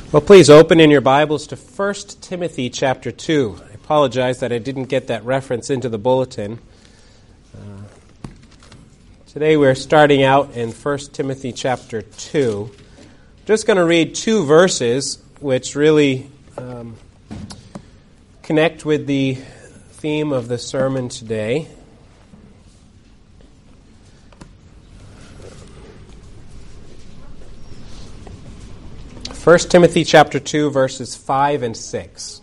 Well, please open in your Bibles to 1 Timothy chapter 2. I apologize that I didn't get that reference into the bulletin. Today we're starting out in 1 Timothy chapter 2. Just going to read two verses which really connect with the theme of the sermon today. 1 Timothy chapter 2, verses 5 and 6.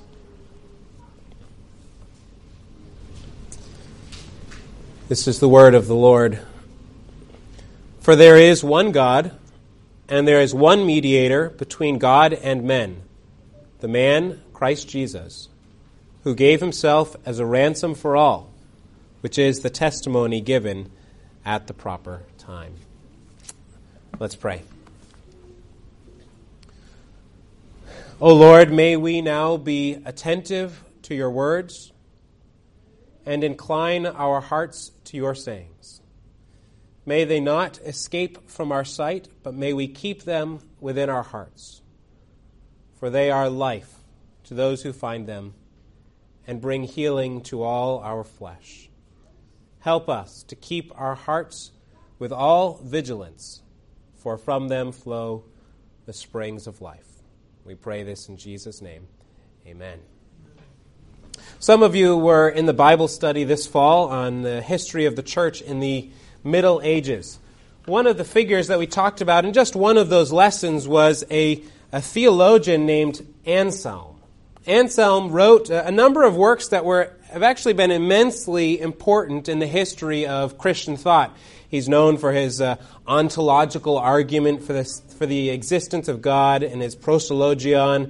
This is the word of the Lord. For there is one God, and there is one mediator between God and men, the man Christ Jesus, who gave himself as a ransom for all, which is the testimony given at the proper time. Let's pray. O Lord, may we now be attentive to your words and incline our hearts to your sayings. May they not escape from our sight, but may we keep them within our hearts. For they are life to those who find them and bring healing to all our flesh. Help us to keep our hearts with all vigilance, for from them flow the springs of life. We pray this in Jesus' name. Amen. Some of you were in the Bible study this fall on the history of the church in the Middle Ages. One of the figures that we talked about in just one of those lessons was a theologian named Anselm. Anselm wrote a number of works that have actually been immensely important in the history of Christian thought. He's known for his ontological argument for the existence of God and his prosologion.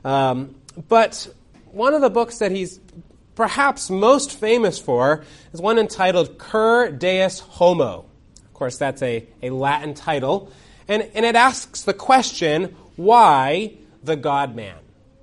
But one of the books that he's perhaps most famous for is one entitled Cur Deus Homo. Of course, that's a Latin title. And it asks the question, why the God-man?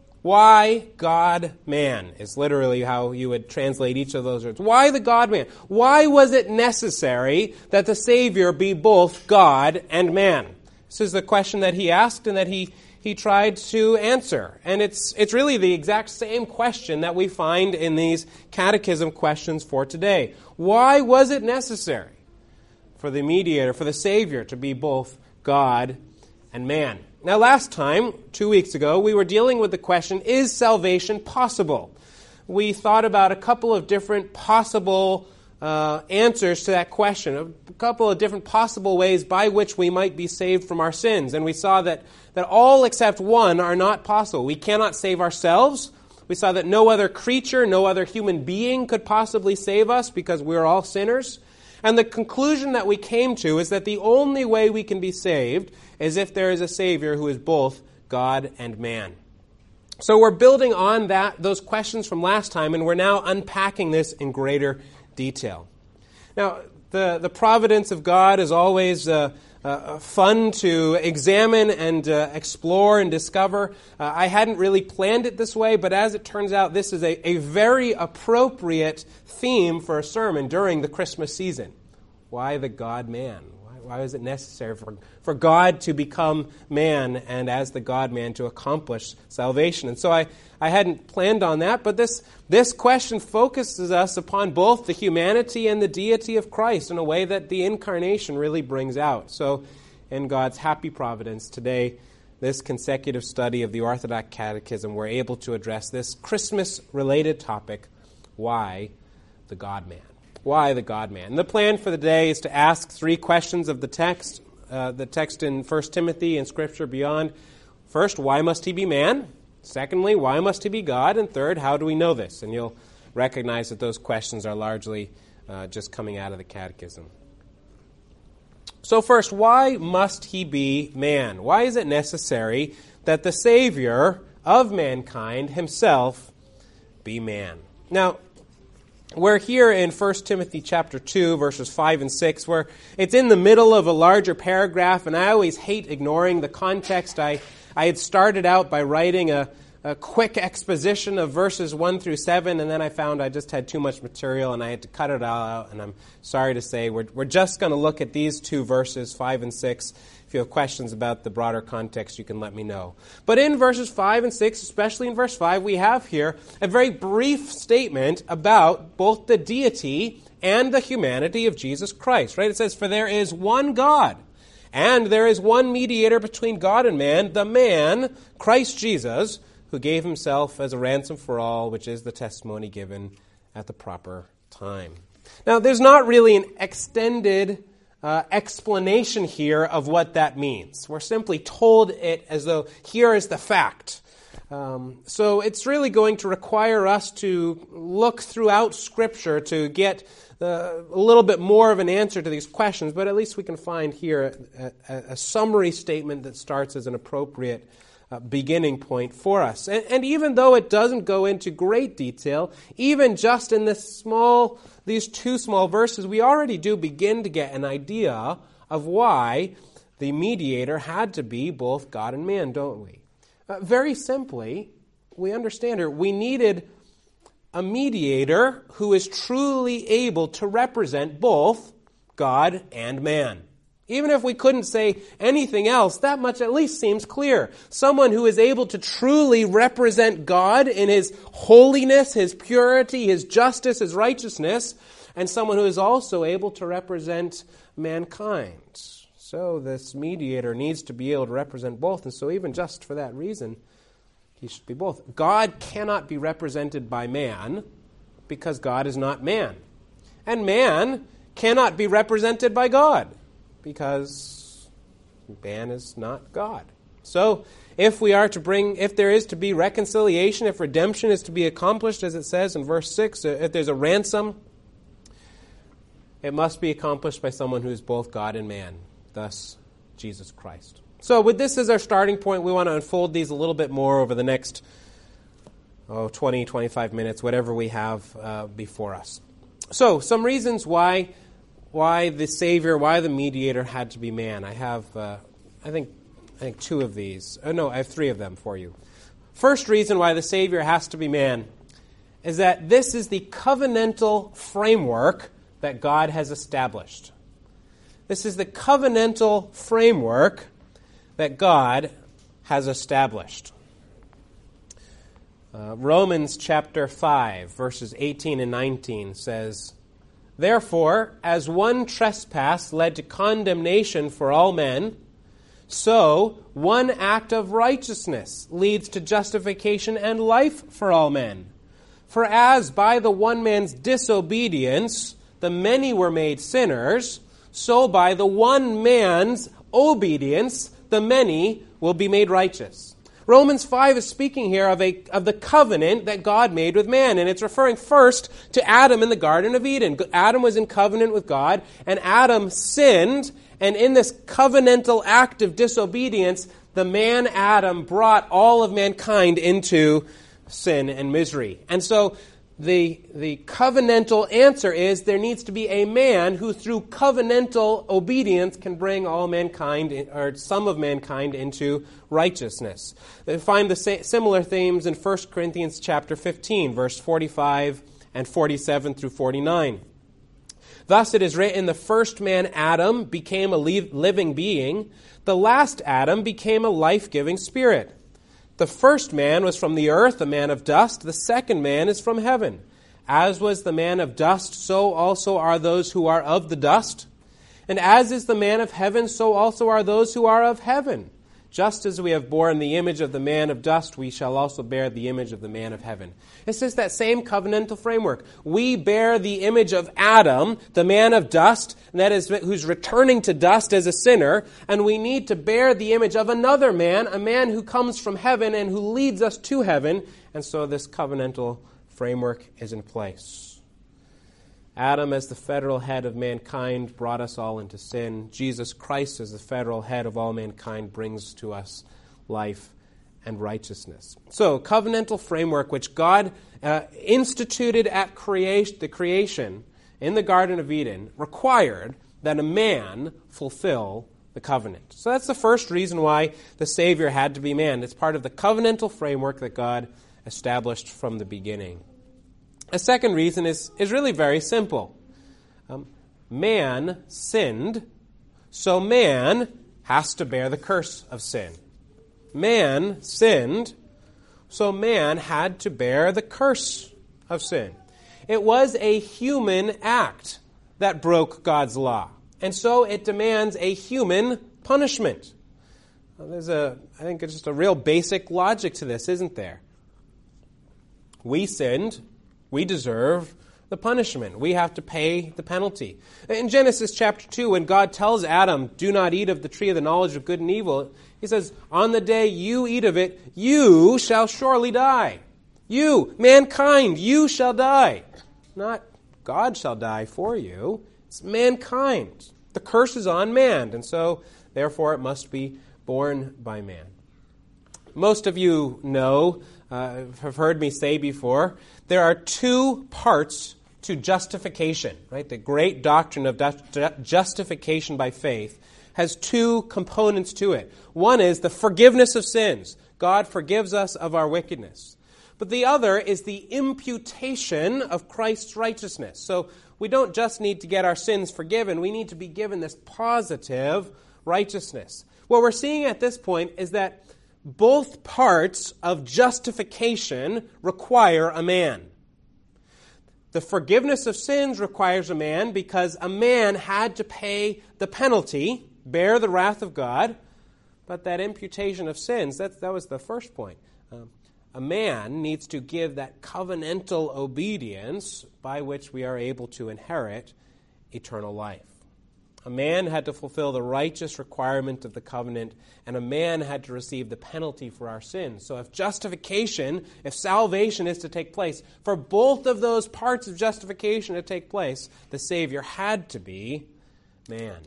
Why God-man is literally how you would translate each of those words. Why the God-man? Why was it necessary that the Savior be both God and man? This is the question that he asked and that he tried to answer. And it's really the exact same question that we find in these catechism questions for today. Why was it necessary for the mediator, for the Savior, to be both God and man? Now, last time, 2 weeks ago, we were dealing with the question, is salvation possible? We thought about a couple of different possible answers to that question, a couple of different possible ways by which we might be saved from our sins. And we saw that all except one are not possible. We cannot save ourselves. We saw that no other creature, no other human being could possibly save us because we're all sinners. And the conclusion that we came to is that the only way we can be saved is if there is a Savior who is both God and man. So we're building on those questions from last time, and we're now unpacking this in greater detail. Now, the providence of God is always fun to examine and explore and discover. I hadn't really planned it this way, but as it turns out, this is a very appropriate theme for a sermon during the Christmas season. Why the God-man? Why is it necessary for God to become man and as the God-man to accomplish salvation? And so I hadn't planned on that, but this question focuses us upon both the humanity and the deity of Christ in a way that the incarnation really brings out. So in God's happy providence, today, this consecutive study of the Orthodox Catechism, we're able to address this Christmas-related topic, why the God-man? Why the God-man? The plan for the day is to ask three questions of the text in 1 Timothy and Scripture beyond. First, why must he be man? Secondly, why must he be God? And third, how do we know this? And you'll recognize that those questions are largely just coming out of the Catechism. So first, why must he be man? Why is it necessary that the Savior of mankind himself be man? Now, we're here in 1 Timothy chapter 2, verses 5 and 6, where it's in the middle of a larger paragraph, and I always hate ignoring the context. I had started out by writing a quick exposition of verses 1 through 7, and then I found I just had too much material, and I had to cut it all out, and I'm sorry to say we're just going to look at these two verses, 5 and 6, if you have questions about the broader context, you can let me know. But in verses 5 and 6, especially in verse 5, we have here a very brief statement about both the deity and the humanity of Jesus Christ, right? It says, "For there is one God, and there is one mediator between God and man, the man, Christ Jesus, who gave himself as a ransom for all, which is the testimony given at the proper time." Now, there's not really an extended explanation here of what that means. We're simply told it as though here is the fact. So it's really going to require us to look throughout Scripture to get a little bit more of an answer to these questions, but at least we can find here a summary statement that starts as an appropriate beginning point for us. And even though it doesn't go into great detail, even just in these two small verses, we already do begin to get an idea of why the mediator had to be both God and man, don't we? Very simply, we understand here, we needed a mediator who is truly able to represent both God and man. Even if we couldn't say anything else, that much at least seems clear. Someone who is able to truly represent God in his holiness, his purity, his justice, his righteousness, and someone who is also able to represent mankind. So this mediator needs to be able to represent both, and so even just for that reason, he should be both. God cannot be represented by man because God is not man. And man cannot be represented by God, because man is not God. So if there is to be reconciliation, if redemption is to be accomplished, as it says in verse 6, if there's a ransom, it must be accomplished by someone who is both God and man, thus Jesus Christ. So with this as our starting point, we want to unfold these a little bit more over the next 20, 25 minutes, whatever we have before us. So some reasons why the Savior, why the mediator had to be man. I have, I think two of these. I have three of them for you. First reason why the Savior has to be man is that this is the covenantal framework that God has established. This is the covenantal framework that God has established. Romans chapter 5, verses 18 and 19 says, "Therefore, as one trespass led to condemnation for all men, so one act of righteousness leads to justification and life for all men. For as by the one man's disobedience the many were made sinners, so by the one man's obedience the many will be made righteous." Romans 5 is speaking here of the covenant that God made with man, and it's referring first to Adam in the Garden of Eden. Adam was in covenant with God, and Adam sinned, and in this covenantal act of disobedience, the man Adam brought all of mankind into sin and misery. And so the covenantal answer is there needs to be a man who through covenantal obedience can bring all mankind, or some of mankind, into righteousness. They find the similar themes in 1 Corinthians chapter 15, verse 45 and 47 through 49. "Thus it is written, the first man Adam became a living being, the last Adam became a life-giving spirit. The first man was from the earth, a man of dust. The second man is from heaven. As was the man of dust, so also are those who are of the dust. And as is the man of heaven, so also are those who are of heaven. Just as we have borne the image of the man of dust, we shall also bear the image of the man of heaven." It's just that same covenantal framework. We bear the image of Adam, the man of dust, and that is who's returning to dust as a sinner, and we need to bear the image of another man, a man who comes from heaven and who leads us to heaven, and so this covenantal framework is in place. Adam, as the federal head of mankind, brought us all into sin. Jesus Christ, as the federal head of all mankind, brings to us life and righteousness. So, covenantal framework, which God instituted at the creation in the Garden of Eden, required that a man fulfill the covenant. So that's the first reason why the Savior had to be man. It's part of the covenantal framework that God established from the beginning. A second reason is really very simple. Man sinned, so man has to bear the curse of sin. Man sinned, so man had to bear the curse of sin. It was a human act that broke God's law, and so it demands a human punishment. There's I think it's just a real basic logic to this, isn't there? We sinned, we deserve the punishment. We have to pay the penalty. In Genesis chapter 2, when God tells Adam, do not eat of the tree of the knowledge of good and evil, he says, on the day you eat of it, you shall surely die. You, mankind, you shall die. Not God shall die for you. It's mankind. The curse is on man, and so, therefore, it must be borne by man. Most of you know, have heard me say before, there are two parts to justification, right? The great doctrine of justification by faith has two components to it. One is the forgiveness of sins. God forgives us of our wickedness. But the other is the imputation of Christ's righteousness. So we don't just need to get our sins forgiven, we need to be given this positive righteousness. What we're seeing at this point is that both parts of justification require a man. The forgiveness of sins requires a man because a man had to pay the penalty, bear the wrath of God. But that imputation of sins, that was the first point. A man needs to give that covenantal obedience by which we are able to inherit eternal life. A man had to fulfill the righteous requirement of the covenant, and a man had to receive the penalty for our sins. So if justification, if salvation is to take place, for both of those parts of justification to take place, the Savior had to be man.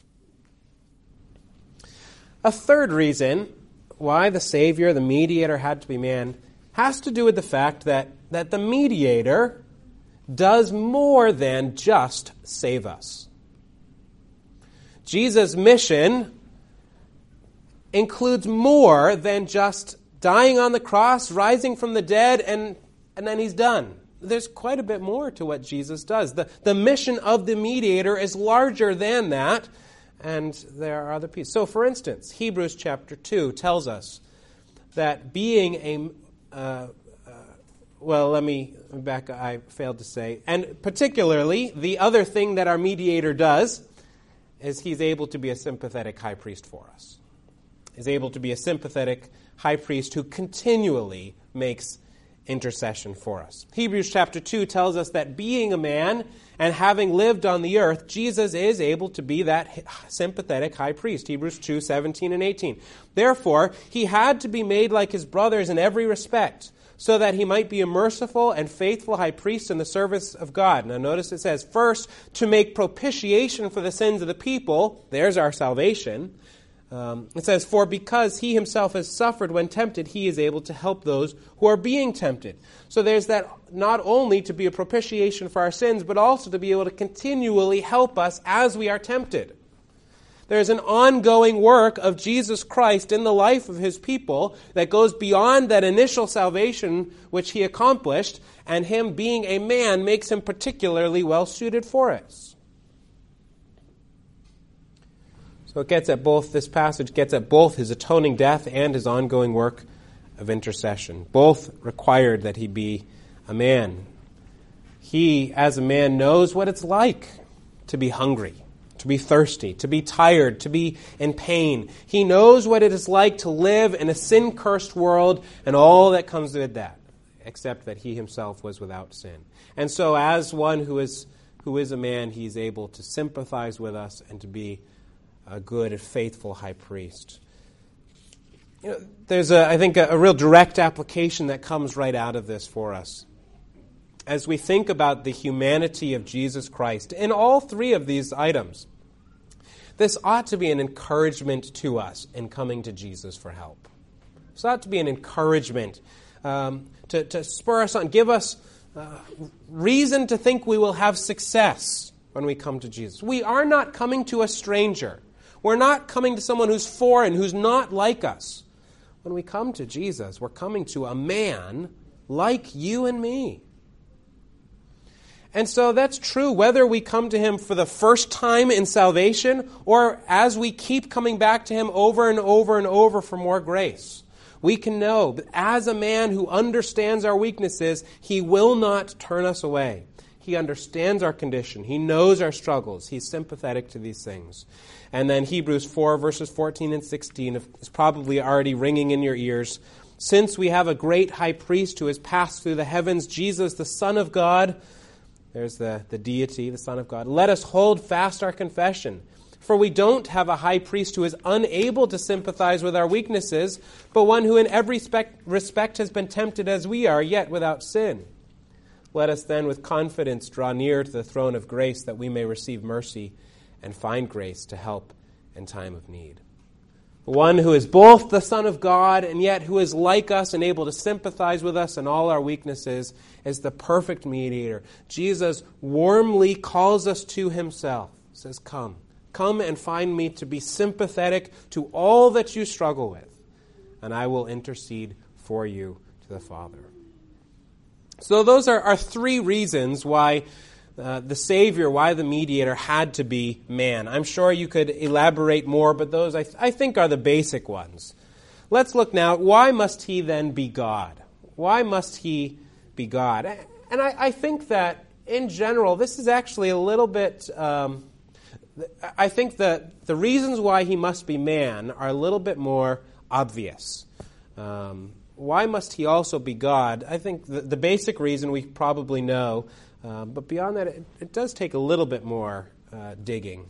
A third reason why the Savior, the mediator, had to be man has to do with the fact that the mediator does more than just save us. Jesus' mission includes more than just dying on the cross, rising from the dead, and then he's done. There's quite a bit more to what Jesus does. The mission of the mediator is larger than that, and there are other pieces. So, for instance, Hebrews chapter 2 tells us that being let me back, I failed to say, and particularly the other thing that our mediator does is he's able to be a sympathetic high priest for us. He's able to be a sympathetic high priest who continually makes intercession for us. Hebrews chapter 2 tells us that being a man and having lived on the earth, Jesus is able to be that sympathetic high priest. Hebrews 2, 17 and 18. Therefore, he had to be made like his brothers in every respect, so that he might be a merciful and faithful high priest in the service of God. Now notice it says, first, to make propitiation for the sins of the people. There's our salvation. It says, for because he himself has suffered when tempted, he is able to help those who are being tempted. So there's that not only to be a propitiation for our sins, but also to be able to continually help us as we are tempted. There's an ongoing work of Jesus Christ in the life of his people that goes beyond that initial salvation which he accomplished, and him being a man makes him particularly well suited for us. So this passage gets at both his atoning death and his ongoing work of intercession. Both required that he be a man. He, as a man, knows what it's like to be hungry, to be thirsty, to be tired, to be in pain. He knows what it is like to live in a sin-cursed world and all that comes with that, except that he himself was without sin. And so as one who is a man, he's able to sympathize with us and to be a good and faithful high priest. There's, I think, a real direct application that comes right out of this for us. As we think about the humanity of Jesus Christ in all three of these items, this ought to be an encouragement to us in coming to Jesus for help. This ought to be an encouragement to spur us on, give us reason to think we will have success when we come to Jesus. We are not coming to a stranger. We're not coming to someone who's foreign, who's not like us. When we come to Jesus, we're coming to a man like you and me. And so that's true whether we come to him for the first time in salvation or as we keep coming back to him over and over and over for more grace. We can know that as a man who understands our weaknesses, he will not turn us away. He understands our condition. He knows our struggles. He's sympathetic to these things. And then Hebrews 4, verses 14 and 16 is probably already ringing in your ears. Since we have a great high priest who has passed through the heavens, Jesus, the Son of God, there's the deity, the Son of God, let us hold fast our confession. For we don't have a high priest who is unable to sympathize with our weaknesses, but one who in every respect has been tempted as we are, yet without sin. Let us then with confidence draw near to the throne of grace that we may receive mercy and find grace to help in time of need. The one who is both the Son of God and yet who is like us and able to sympathize with us in all our weaknesses is the perfect mediator. Jesus warmly calls us to himself. He says, come and find me to be sympathetic to all that you struggle with, and I will intercede for you to the Father. So those are three reasons why the Savior, why the mediator had to be man. I'm sure you could elaborate more, but those I think are the basic ones. Let's look now, why must he then be God? Why must he be God? And I think that in general, this is actually a little bit... I think that the reasons why he must be man are a little bit more obvious. Why must he also be God? I think the basic reason we probably know, but beyond that, it does take a little bit more digging.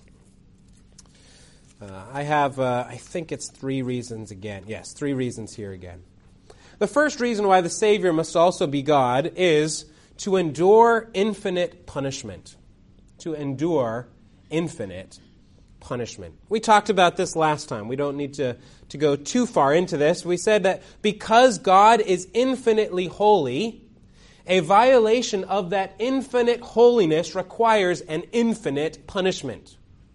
I think it's three reasons again. Yes, three reasons here again. The first reason why the Savior must also be God is to endure infinite punishment. To endure infinite punishment. We talked about this last time. We don't need to go too far into this. We said that because God is infinitely holy, a violation of that infinite holiness requires an infinite punishment.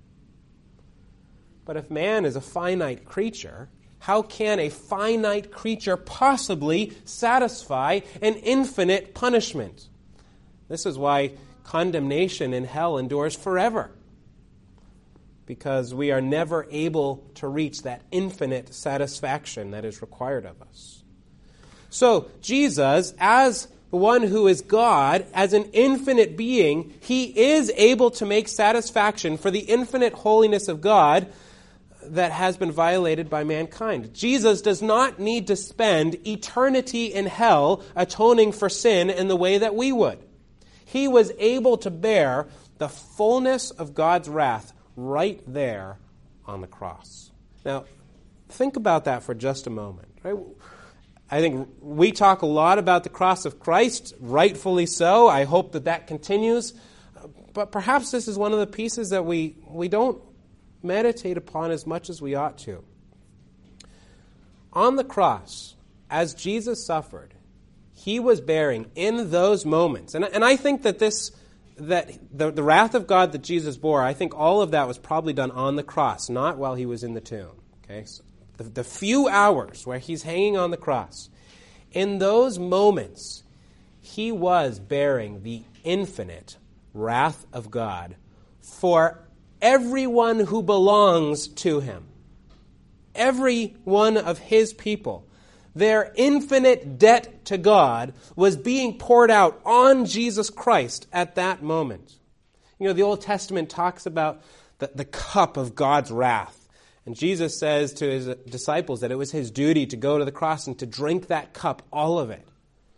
But if man is a finite creature, how can a finite creature possibly satisfy an infinite punishment? This is why condemnation in hell endures forever, because we are never able to reach that infinite satisfaction that is required of us. So Jesus, as the one who is God, as an infinite being, he is able to make satisfaction for the infinite holiness of God that has been violated by mankind. Jesus does not need to spend eternity in hell atoning for sin in the way that we would. He was able to bear the fullness of God's wrath right there on the cross. Now, think about that for just a moment. Right? I think we talk a lot about the cross of Christ, rightfully so. I hope that continues. But perhaps this is one of the pieces that we don't meditate upon as much as we ought to. On the cross, as Jesus suffered, he was bearing in those moments. And I think that the wrath of God that Jesus bore, I think all of that was probably done on the cross, not while he was in the tomb. Okay, so the few hours where he's hanging on the cross, in those moments, he was bearing the infinite wrath of God for everyone who belongs to him. Every one of his people. Their infinite debt to God was being poured out on Jesus Christ at that moment. You know, the Old Testament talks about the cup of God's wrath. And Jesus says to his disciples that it was his duty to go to the cross and to drink that cup, all of it.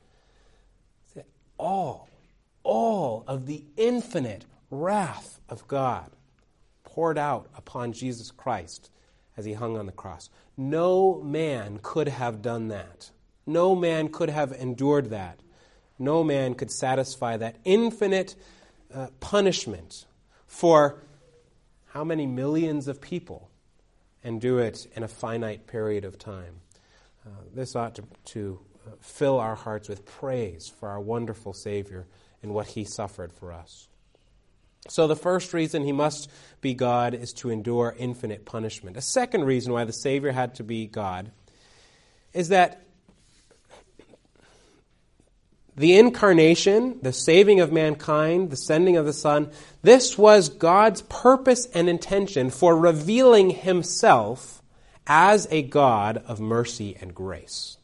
All of the infinite wrath of God poured out upon Jesus Christ as he hung on the cross. No man could have done that. No man could have endured that. No man could satisfy that infinite punishment for how many millions of people and do it in a finite period of time. This ought to fill our hearts with praise for our wonderful Savior and what he suffered for us. So the first reason he must be God is to endure infinite punishment. A second reason why the Savior had to be God is that the incarnation, the saving of mankind, the sending of the Son, this was God's purpose and intention for revealing himself as a God of mercy and grace.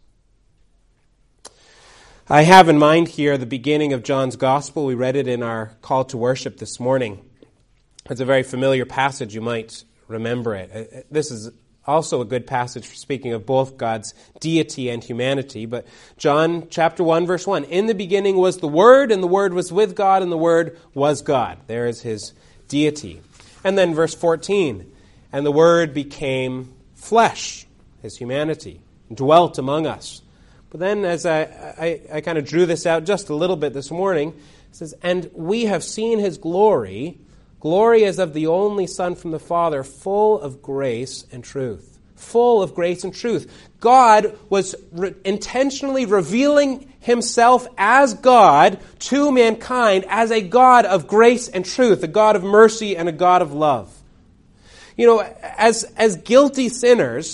I have in mind here the beginning of John's Gospel. We read it in our call to worship this morning. It's a very familiar passage. You might remember it. This is also a good passage for speaking of both God's deity and humanity. But John chapter 1, verse 1, in the beginning was the Word, and the Word was with God, and the Word was God. There is his deity. And then verse 14, and the Word became flesh, his humanity, and dwelt among us. But then as I kind of drew this out just a little bit this morning, it says, and we have seen his glory as of the only Son from the Father, full of grace and truth. Full of grace and truth. God was intentionally revealing himself as God to mankind, as a God of grace and truth, a God of mercy and a God of love. You know, as guilty sinners,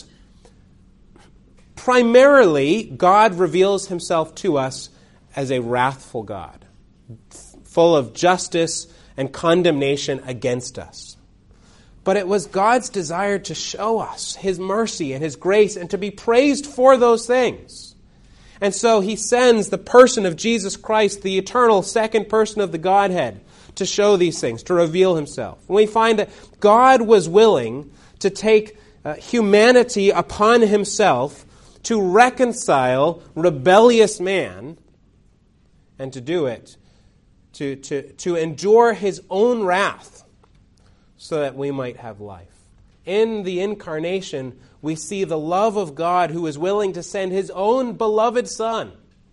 primarily, God reveals himself to us as a wrathful God, full of justice and condemnation against us. But it was God's desire to show us his mercy and his grace and to be praised for those things. And so he sends the person of Jesus Christ, the eternal second person of the Godhead, to show these things, to reveal himself. And we find that God was willing to take humanity upon himself to reconcile rebellious man, and to do it, to endure his own wrath so that we might have life. In the incarnation, we see the love of God who is willing to send his own beloved Son,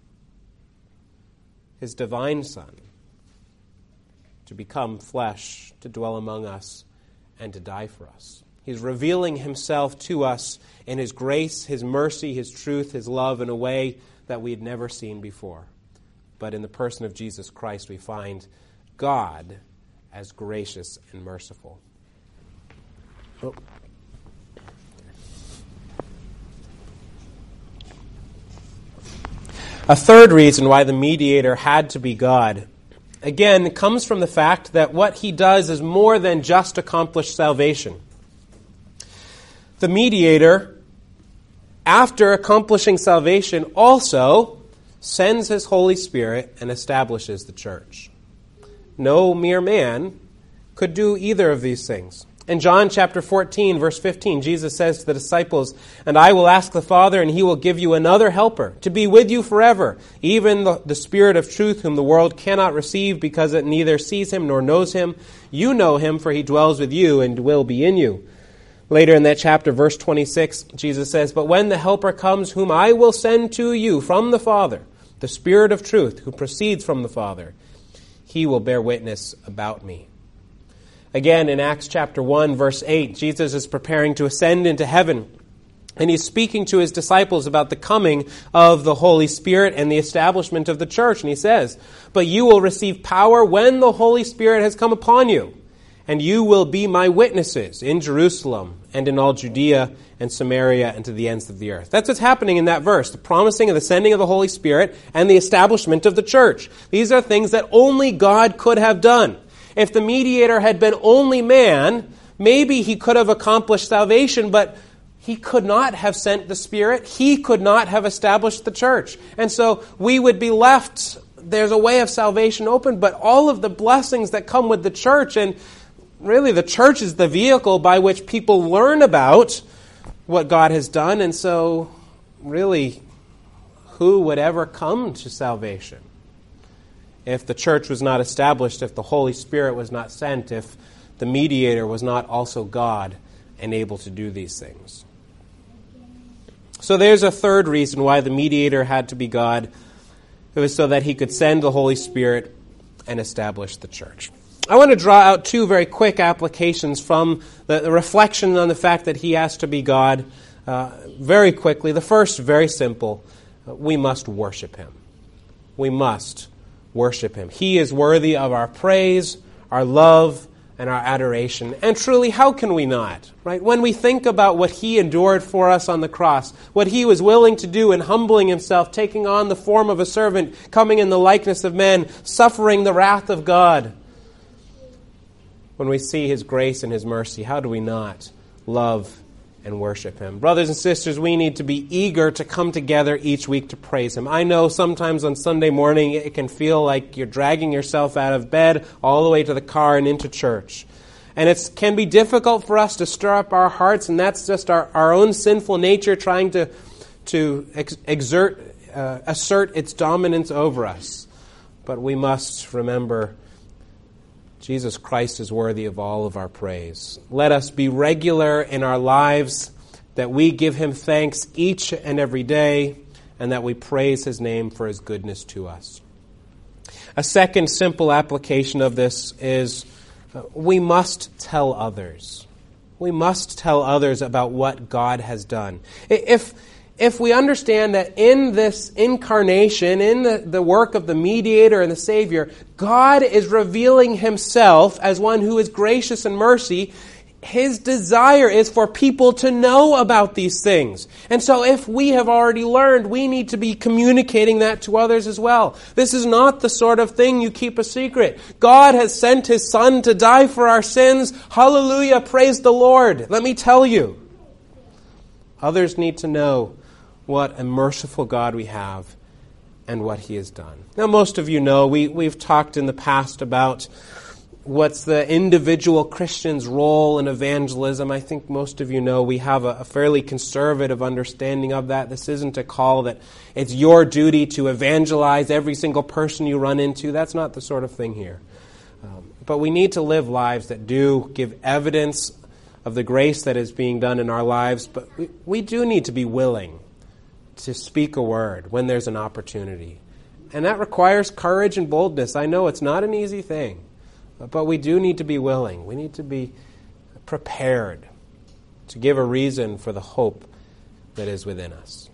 his divine Son, to become flesh, to dwell among us, and to die for us. He's revealing himself to us in his grace, his mercy, his truth, his love in a way that we had never seen before. But in the person of Jesus Christ, we find God as gracious and merciful. Oh. A third reason why the mediator had to be God, again, comes from the fact that what he does is more than just accomplish salvation. The mediator, after accomplishing salvation, also sends his Holy Spirit and establishes the church. No mere man could do either of these things. In John chapter 14, verse 15, Jesus says to the disciples, and I will ask the Father, and he will give you another helper to be with you forever, even the Spirit of truth, whom the world cannot receive because it neither sees him nor knows him. You know him, for he dwells with you and will be in you. Later in that chapter, verse 26, Jesus says, but when the Helper comes, whom I will send to you from the Father, the Spirit of truth, who proceeds from the Father, he will bear witness about me. Again, in Acts chapter 1, verse 8, Jesus is preparing to ascend into heaven, and he's speaking to his disciples about the coming of the Holy Spirit and the establishment of the church. And he says, but you will receive power when the Holy Spirit has come upon you, and you will be my witnesses in Jerusalem and in all Judea and Samaria and to the ends of the earth. That's what's happening in that verse, the promising of the sending of the Holy Spirit and the establishment of the church. These are things that only God could have done. If the mediator had been only man, maybe he could have accomplished salvation, but he could not have sent the Spirit. He could not have established the church. And so we would be left, there's a way of salvation open, but all of the blessings that come with the church, and really the church is the vehicle by which people learn about what God has done. And so really, who would ever come to salvation if the church was not established, if the Holy Spirit was not sent, if the mediator was not also God and able to do these things? So there's a third reason why the mediator had to be God. It was so that he could send the Holy Spirit and establish the church. I want to draw out two very quick applications from the reflection on the fact that he has to be God very quickly. The first, very simple. We must worship him. We must worship him. He is worthy of our praise, our love, and our adoration. And truly, how can we not? Right? When we think about what he endured for us on the cross, what he was willing to do in humbling himself, taking on the form of a servant, coming in the likeness of men, suffering the wrath of God. When we see his grace and his mercy, how do we not love and worship him? Brothers and sisters, we need to be eager to come together each week to praise him. I know sometimes on Sunday morning it can feel like you're dragging yourself out of bed all the way to the car and into church. And it can be difficult for us to stir up our hearts, and that's just our own sinful nature trying to assert its dominance over us. But we must remember Jesus Christ is worthy of all of our praise. Let us be regular in our lives, that we give him thanks each and every day, and that we praise his name for his goodness to us. A second simple application of this is we must tell others. We must tell others about what God has done. If we understand that in this incarnation, in the work of the mediator and the Savior, God is revealing himself as one who is gracious and mercy, his desire is for people to know about these things. And so if we have already learned, we need to be communicating that to others as well. This is not the sort of thing you keep a secret. God has sent his Son to die for our sins. Hallelujah, praise the Lord. Let me tell you. Others need to know what a merciful God we have and what he has done. Now, most of you know, we've talked in the past about what's the individual Christian's role in evangelism. I think most of you know we have a fairly conservative understanding of that. This isn't a call that it's your duty to evangelize every single person you run into. That's not the sort of thing here. But we need to live lives that do give evidence of the grace that is being done in our lives, but we do need to be willing to speak a word when there's an opportunity. And that requires courage and boldness. I know it's not an easy thing, but we do need to be willing. We need to be prepared to give a reason for the hope that is within us.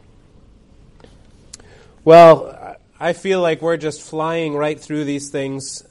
Well, I feel like we're just flying right through these things,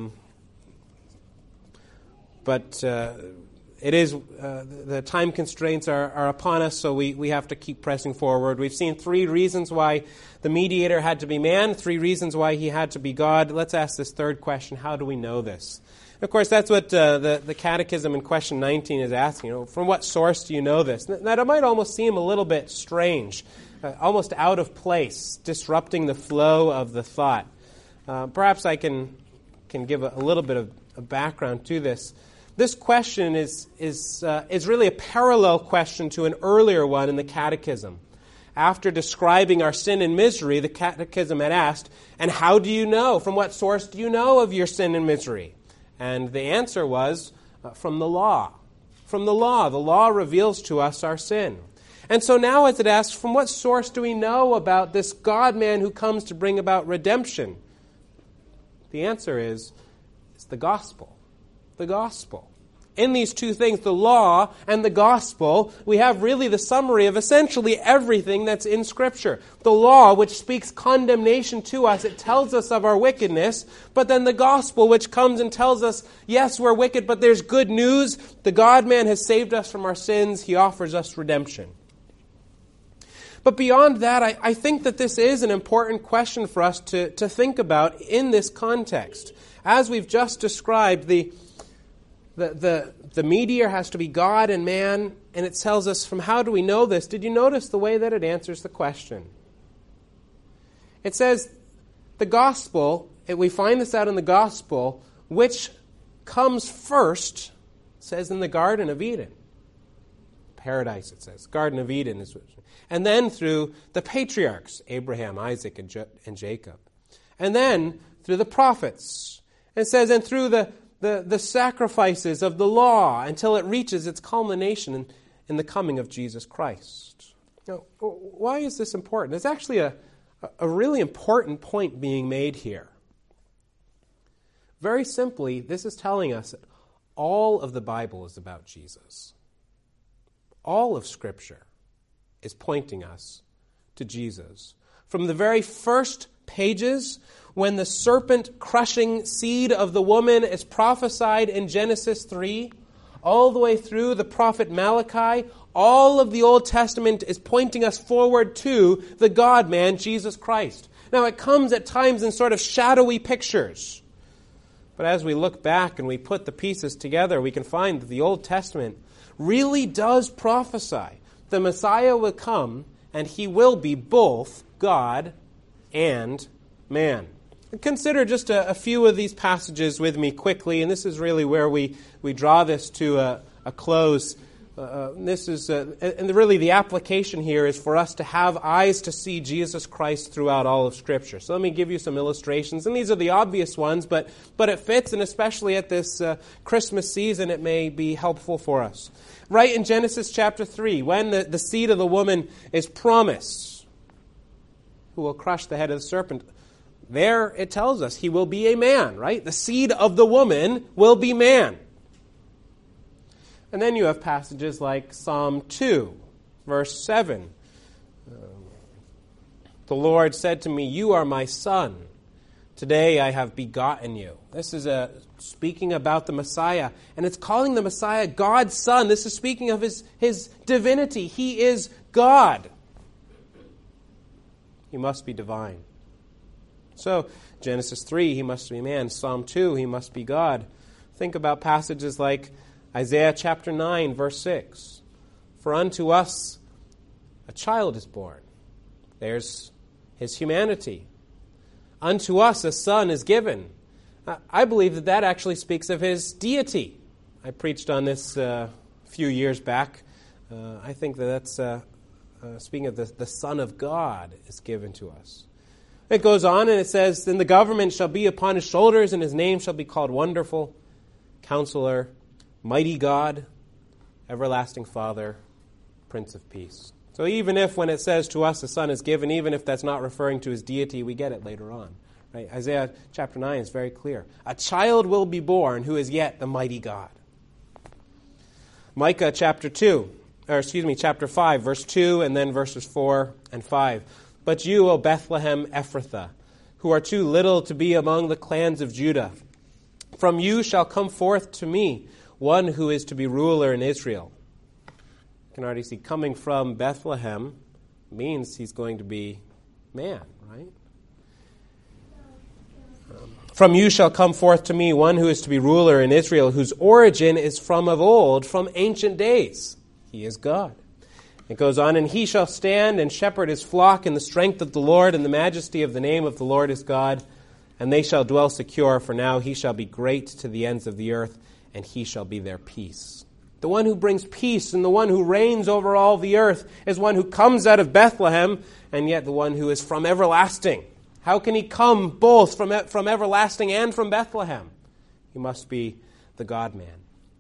but it is the time constraints are upon us, so we have to keep pressing forward. We've seen 3 reasons why the mediator had to be man, 3 reasons why he had to be God. Let's ask this third question: how do we know this? Of course, that's what the Catechism in question 19 is asking. From what source do you know this? Now, it might almost seem a little bit strange, almost out of place, disrupting the flow of the thought. Perhaps I can give a little bit of background to this. This question is really a parallel question to an earlier one in the Catechism. After describing our sin and misery, the Catechism had asked, and how do you know? From what source do you know of your sin and misery? And the answer was, from the law. From the law. The law reveals to us our sin. And so now as it asks, from what source do we know about this God-man who comes to bring about redemption? The answer is, it's the gospel. The gospel. In these 2 things, the law and the gospel, we have really the summary of essentially everything that's in Scripture. The law, which speaks condemnation to us, it tells us of our wickedness, but then the gospel, which comes and tells us, yes, we're wicked, but there's good news. The God-man has saved us from our sins. He offers us redemption. But beyond that, I think that this is an important question for us to think about in this context. As we've just described, the mediator has to be God and man, and it tells us from how do we know this? Did you notice the way that it answers the question? It says the gospel, we find this out in the gospel, which comes first, it says in the Garden of Eden. Paradise, it says. Garden of Eden is, and then through the patriarchs, Abraham, Isaac, and Jacob. And then through the prophets. It says, and through the sacrifices of the law until it reaches its culmination in the coming of Jesus Christ. Now, why is this important? There's actually a really important point being made here. Very simply, this is telling us that all of the Bible is about Jesus. All of Scripture is pointing us to Jesus. From the very first pages, when the serpent-crushing seed of the woman is prophesied in Genesis 3, all the way through the prophet Malachi, all of the Old Testament is pointing us forward to the God-man, Jesus Christ. Now, it comes at times in sort of shadowy pictures. But as we look back and we put the pieces together, we can find that the Old Testament really does prophesy the Messiah will come and he will be both God and man. Consider just a few of these passages with me quickly, and this is really where we draw this to a close. Really the application here is for us to have eyes to see Jesus Christ throughout all of Scripture. So let me give you some illustrations, and these are the obvious ones, but it fits, and especially at this Christmas season, it may be helpful for us. Right in Genesis chapter 3, when the seed of the woman is promised, who will crush the head of the serpent, there it tells us he will be a man, right? The seed of the woman will be man. And then you have passages like Psalm 2, verse 7. The Lord said to me, "You are my son. Today I have begotten you." This is speaking about the Messiah. And it's calling the Messiah God's son. This is speaking of his divinity. He is God. He must be divine. So, Genesis 3, he must be man. Psalm 2, he must be God. Think about passages like Isaiah chapter 9, verse 6. For unto us a child is born. There's his humanity. Unto us a son is given. I believe that actually speaks of his deity. I preached on this a few years back. I think that's speaking of the Son of God is given to us. It goes on and it says, "Then the government shall be upon his shoulders, and his name shall be called Wonderful, Counselor, Mighty God, Everlasting Father, Prince of Peace." So even if when it says to us a son is given, even if that's not referring to his deity, we get it later on. Right? Isaiah chapter 9 is very clear. A child will be born who is yet the mighty God. Micah chapter 5, verse 2, and then verses 4 and 5. "But you, O Bethlehem Ephrathah, who are too little to be among the clans of Judah, from you shall come forth to me one who is to be ruler in Israel." You can already see coming from Bethlehem means he's going to be man, right? "From you shall come forth to me one who is to be ruler in Israel, whose origin is from of old, from ancient days. He is God." It goes on, "And he shall stand and shepherd his flock in the strength of the Lord, and the majesty of the name of the Lord is God. And they shall dwell secure, for now he shall be great to the ends of the earth, and he shall be their peace." The one who brings peace and the one who reigns over all the earth is one who comes out of Bethlehem, and yet the one who is from everlasting. How can he come both from everlasting and from Bethlehem? He must be the God-man.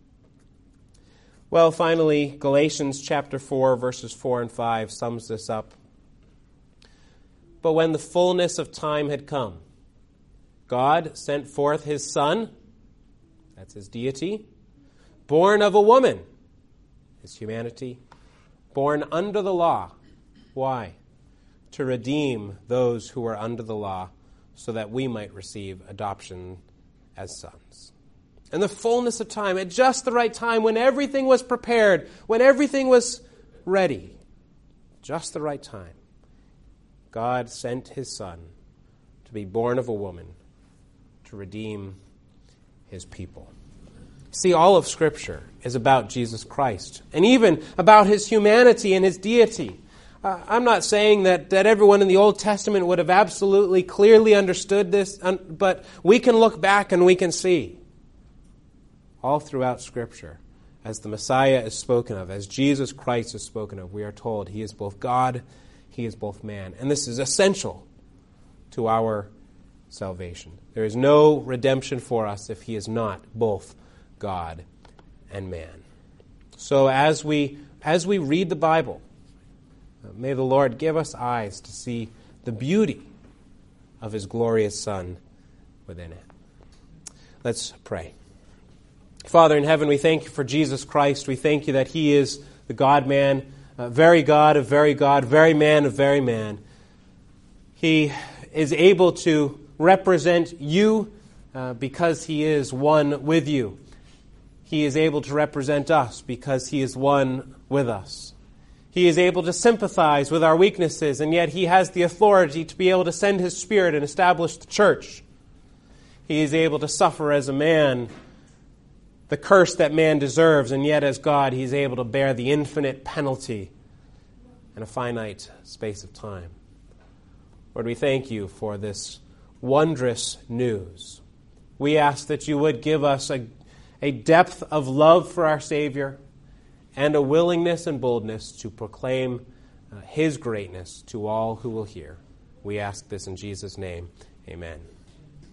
Well, finally, Galatians chapter 4, verses 4 and 5 sums this up. "But when the fullness of time had come, God sent forth his Son," that's his deity, "born of a woman," his humanity, "born under the law." Why? "To redeem those who were under the law, so that we might receive adoption as sons." In the fullness of time, at just the right time, when everything was prepared, when everything was ready, just the right time, God sent his Son to be born of a woman to redeem his people. See, all of Scripture is about Jesus Christ, and even about his humanity and his deity. I'm not saying that everyone in the Old Testament would have absolutely clearly understood this, but we can look back and we can see all throughout Scripture, as the Messiah is spoken of, as Jesus Christ is spoken of, we are told he is both God, he is both man. And this is essential to our salvation. There is no redemption for us if he is not both God and man. So as we read the Bible, may the Lord give us eyes to see the beauty of his glorious Son within it. Let's pray. Father in heaven, we thank you for Jesus Christ. We thank you that he is the God-man, very God of very God, very man of very man. He is able to represent you because he is one with you. He is able to represent us because he is one with us. He is able to sympathize with our weaknesses, and yet he has the authority to be able to send his Spirit and establish the church. He is able to suffer as a man the curse that man deserves, and yet as God, he's able to bear the infinite penalty in a finite space of time. Lord, we thank you for this wondrous news. We ask that you would give us a depth of love for our Savior and a willingness and boldness to proclaim his greatness to all who will hear. We ask this in Jesus' name. Amen.